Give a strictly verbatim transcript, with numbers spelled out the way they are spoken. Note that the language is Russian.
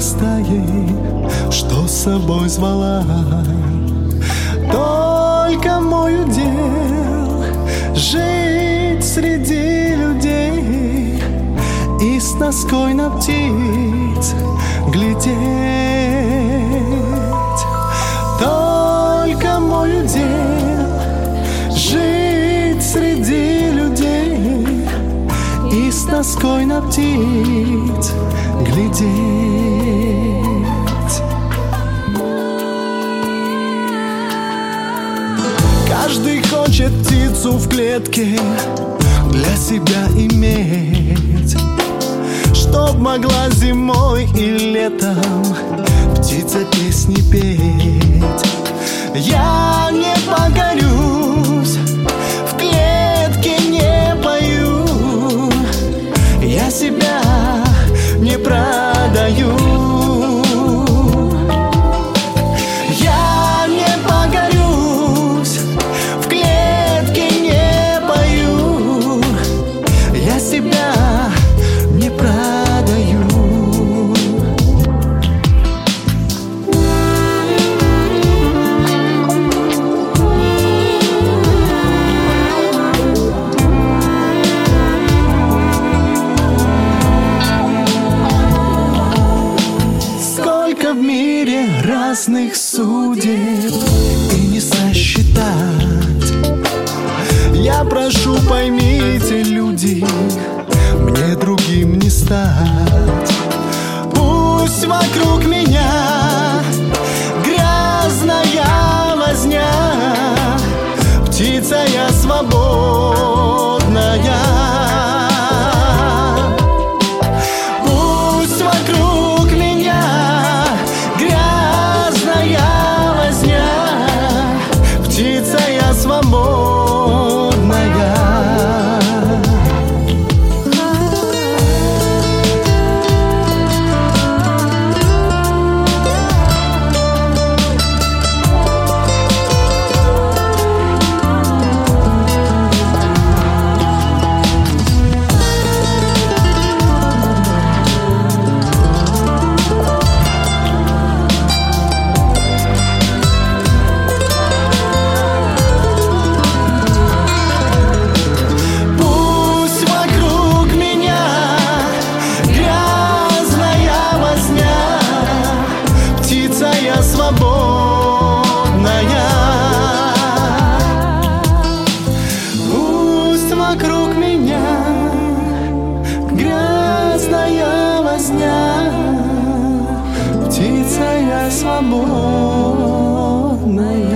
стаей, что с собой звала. Только мой удел жить среди людей и с тоской на птиц глядеть. Только мой удел жить среди людей и с тоской на птиц глядеть. Каждый хочет птицу в клетке для себя иметь, чтоб могла зимой и летом птица песни петь. Я не покорюсь, в клетке не пою, я себя не продаю. Я не покорюсь, в клетке не пою, я себя не продаю. Сколько в мире разных судеб и не сосчитать. Я прошу, поймите, люди, мне другим не стать. Пусть вокруг меня грязная возня, птица я свободная. Пусть вокруг меня грязная возня, птица я свободная. Свободная. Пусть вокруг меня грязная возня, птица я свободная.